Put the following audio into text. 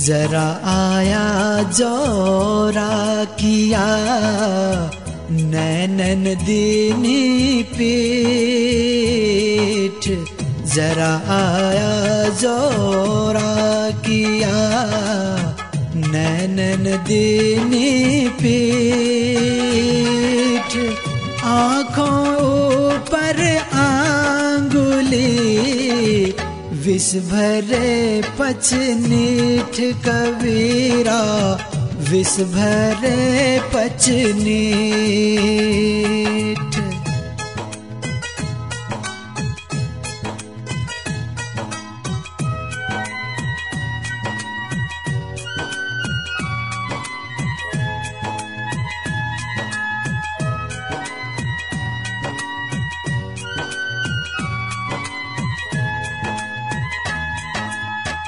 जरा आया जोरा किया नैनन दीनी पीठ, जरा आया जोरा किया नैनन दीनी पीठ। आँखों ऊपर आंगुली विष भरे पचनीठ कबीरा, विष भरे पचनीठ।